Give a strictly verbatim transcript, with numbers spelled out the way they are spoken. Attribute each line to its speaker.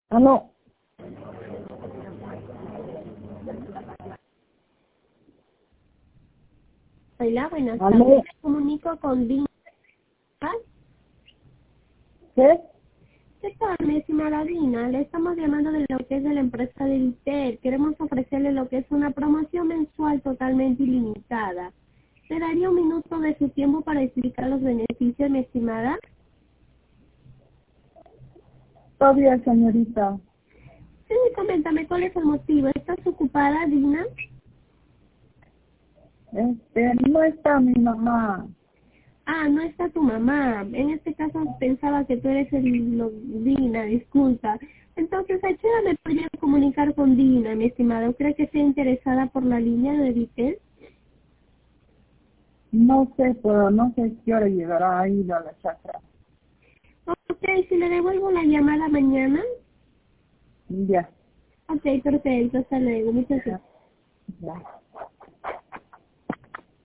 Speaker 1: Aló.
Speaker 2: Hola, buenas
Speaker 1: Aló.
Speaker 2: tardes. Me comunico con Dina.
Speaker 1: ¿Qué?
Speaker 2: ¿Qué tal, mi estimada Dina? Le estamos llamando de lo que es de la empresa de Vitel. Queremos ofrecerle lo que es una promoción mensual totalmente ilimitada. ¿Le daría un minuto de su tiempo para explicar los beneficios, mi estimada?
Speaker 1: Todavía, señorita.
Speaker 2: Sí, coméntame cuál es el motivo. ¿Estás ocupada, Dina?
Speaker 1: Este, no está mi mamá.
Speaker 2: Ah, no está tu mamá. En este caso pensaba que tú eres el, lo- Dina, disculpa. Entonces, ¿a qué hora me podría comunicar con Dina, mi estimada? ¿Cree que esté interesada por la línea de Vitel?
Speaker 1: No sé, pero no sé qué hora llegará ahí a la chacra.
Speaker 2: Ok, si le devuelvo la llamada mañana.
Speaker 1: Ya.
Speaker 2: Ok, perfecto. Hasta luego. Muchas gracias.
Speaker 1: Ya.